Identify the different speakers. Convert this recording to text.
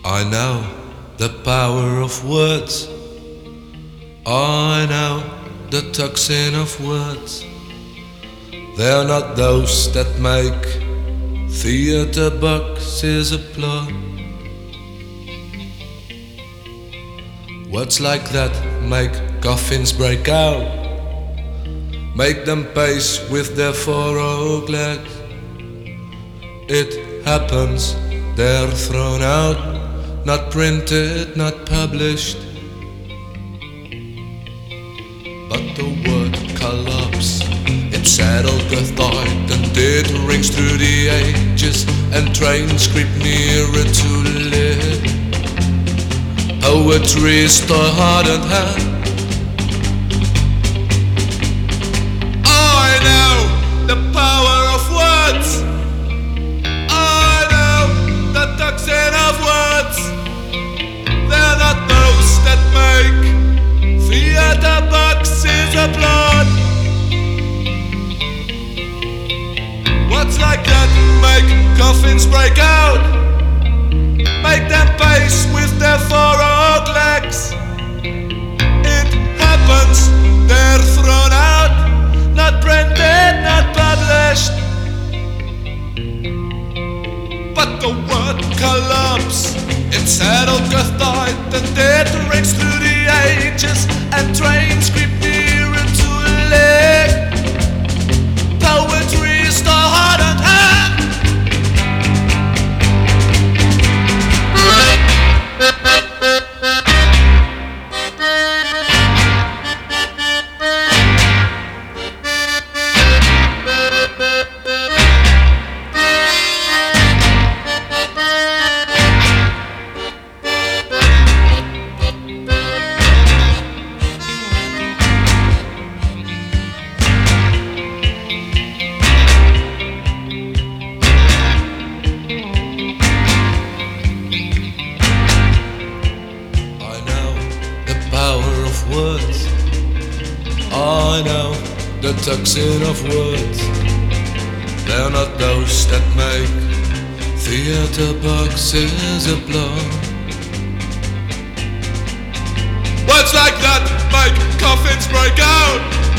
Speaker 1: I know the power of words. I know the toxin of words. They're not those that make theater boxes applaud. Words like that make coffins break out, make them pace with their four legs. It happens, they're thrown out, not printed, not published. But the word collapse, it settled the thought, and it rings through the ages, and trains creep nearer to live. Poetry is the heart and hand. I know the power of words. I know the toxin of words. They're not those that make theater boxes applaud. Words like that make coffins break out, make them pace with their four legs. It happens, they're thrown out, not printed, not published. But the word collapse, it settled the thought, and it rings through the ages, and trains creep nearer to a leg. Poetry is the heart and hand. Words. I know the toxin of words. They're not those that make theater boxes applaud. Words like that make coffins break out,